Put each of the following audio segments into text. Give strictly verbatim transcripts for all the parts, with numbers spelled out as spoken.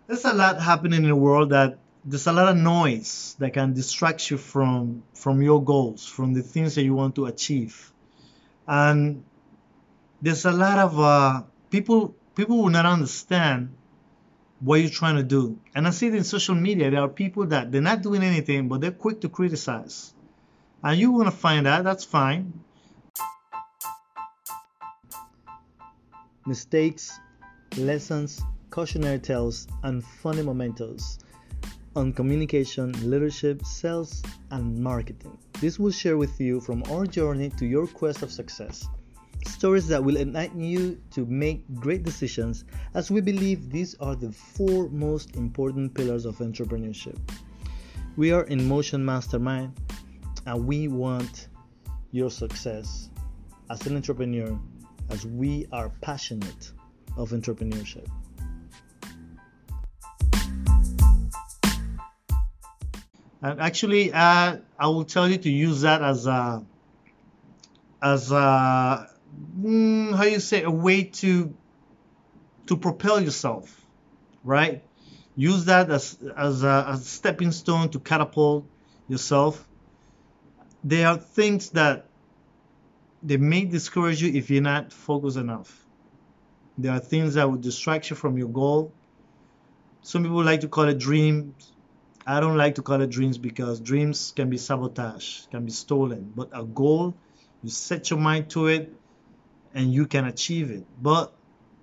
There's a lot happening in the world that there's a lot of noise that can distract you from from your goals, from the things that you want to achieve. And there's a lot of uh, people people will not understand what you're trying to do. And I see it in social media. There are people that they're not doing anything, but they're quick to criticize. And you want to find out, that's fine. Mistakes, lessons, cautionary tales, and funny mementos on communication, leadership, sales, and marketing. This will share with you from our journey to your quest of success. Stories that will enlighten you to make great decisions, as we believe these are the four most important pillars of entrepreneurship. We are in Motion Mastermind, and we want your success as an entrepreneur, as we are passionate of entrepreneurship. And actually, uh, I will tell you to use that as a as a mm, how you say, a way to to propel yourself, right? Use that as as a, as a stepping stone to catapult yourself. There are things that they may discourage you if you're not focused enough. There are things that will distract you from your goal. Some people like to call it dreams. I don't like to call it dreams because dreams can be sabotaged, can be stolen. But a goal, you set your mind to it and you can achieve it. But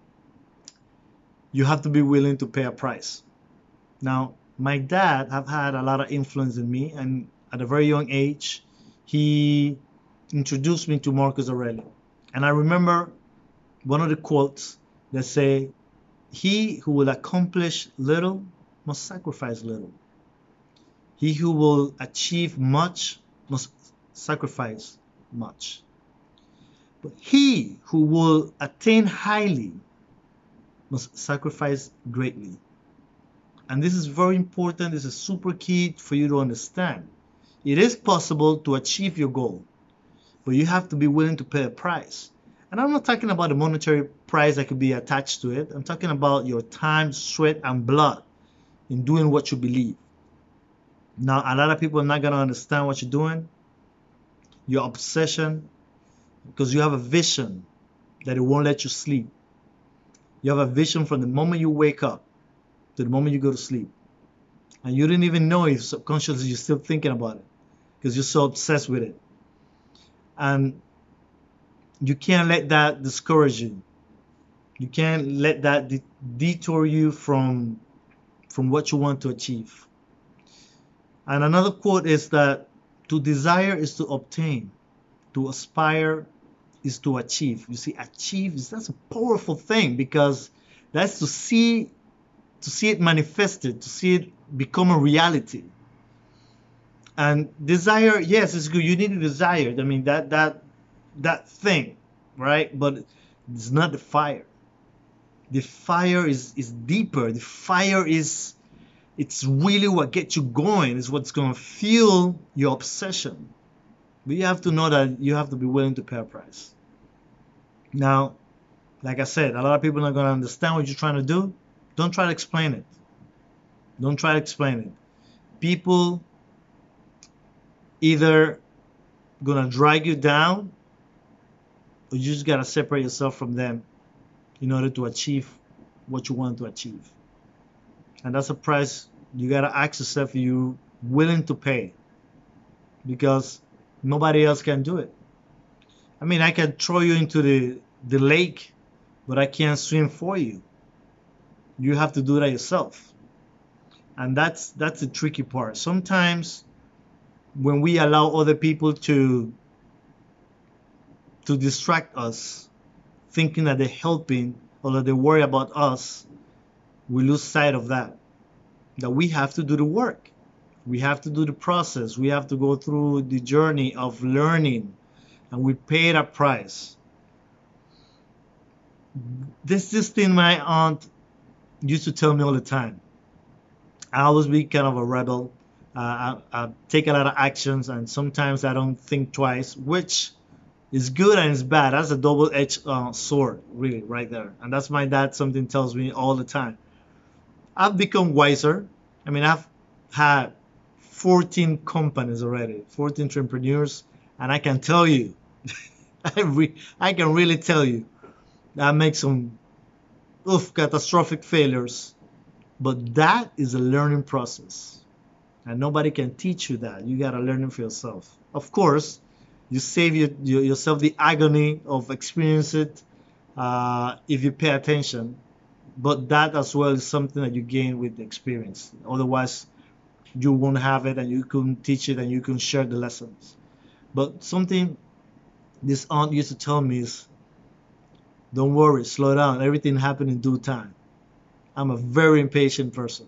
you have to be willing to pay a price. Now, my dad have had a lot of influence in me, and at a very young age, he introduced me to Marcus Aurelius. And I remember one of the quotes that say, "He who will accomplish little must sacrifice little. He who will achieve much must sacrifice much. But he who will attain highly must sacrifice greatly." And this is very important. This is super key for you to understand. It is possible to achieve your goal, but you have to be willing to pay a price. And I'm not talking about a monetary price that could be attached to it. I'm talking about your time, sweat, and blood in doing what you believe. Now, a lot of people are not going to understand what you're doing, your obsession, because you have a vision that it won't let you sleep. You have a vision from the moment you wake up to the moment you go to sleep. And you didn't even know if subconsciously you're still thinking about it because you're so obsessed with it. And you can't let that discourage you. You can't let that de- detour you from, from what you want to achieve. And another quote is that to desire is to obtain, to aspire is to achieve. You see, achieve is that's a powerful thing because that's to see to see it manifested, to see it become a reality. And desire, yes, it's good. You need to desire. I mean that that that thing, right? But it's not the fire. The fire is is deeper. The fire is it's really what gets you going. It's what's going to fuel your obsession. But you have to know that you have to be willing to pay a price. Now, like I said, a lot of people are not going to understand what you're trying to do. Don't try to explain it. Don't try to explain it. People either going to drag you down or you just got to separate yourself from them in order to achieve what you want to achieve. And that's a price you got to ask yourself, are you willing to pay? Because nobody else can do it. I mean, I can throw you into the, the lake, but I can't swim for you. You have to do that yourself. And that's that's the tricky part. Sometimes when we allow other people to to distract us, thinking that they're helping or that they worry about us, we lose sight of that. That we have to do the work. We have to do the process. We have to go through the journey of learning, and we pay that price. This this thing my aunt used to tell me all the time. I always be kind of a rebel. Uh, I, I take a lot of actions, and sometimes I don't think twice, which is good and it's bad. That's a double-edged uh, sword, really, right there. And that's my dad. Something tells me all the time. I've become wiser. I mean, I've had fourteen companies already, fourteen entrepreneurs, and I can tell you, I, re- I can really tell you, I make some oof, catastrophic failures, but that is a learning process, and nobody can teach you that. You gotta learn it for yourself. Of course, you save your, your, yourself the agony of experiencing it uh, if you pay attention, but that as well is something that you gain with the experience. Otherwise, you won't have it and you couldn't teach it and you can share the lessons. But something this aunt used to tell me is, don't worry, slow down, everything happens in due time. I'm a very impatient person.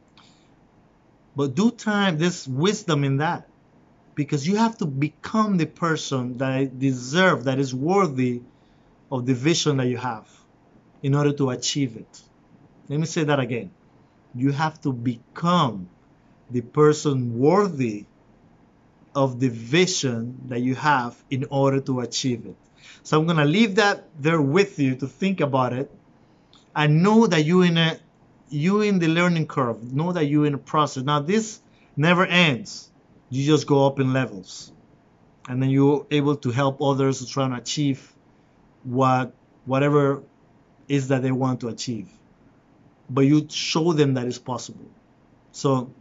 But due time, there's wisdom in that, because you have to become the person that deserves, that is worthy of the vision that you have in order to achieve it. Let me say that again. You have to become the person worthy of the vision that you have in order to achieve it. So I'm going to leave that there with you to think about it. I know that you in a you in the learning curve. Know that you in a process. Now this never ends. You just go up in levels, and then you're able to help others to try and achieve what whatever is that they want to achieve. But you show them that it's possible. So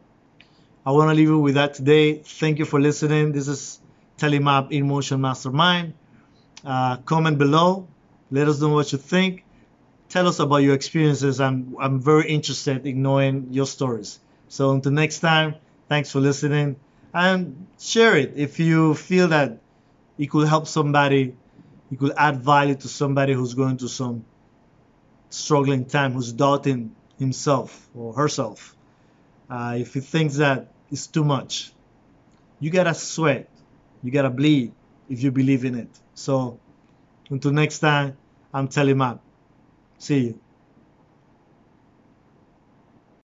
I want to leave you with that today. Thank you for listening. This is Telemap in Motion Mastermind. Uh, comment below. Let us know what you think. Tell us about your experiences. I'm I'm very interested in knowing your stories. So until next time, thanks for listening, and share it if you feel that it could help somebody. It could add value to somebody who's going through some struggling time, who's doubting himself or herself. Uh, if he thinks that it's too much, you gotta sweat, you gotta bleed if you believe in it. So until next time, I'm Telemap. See you.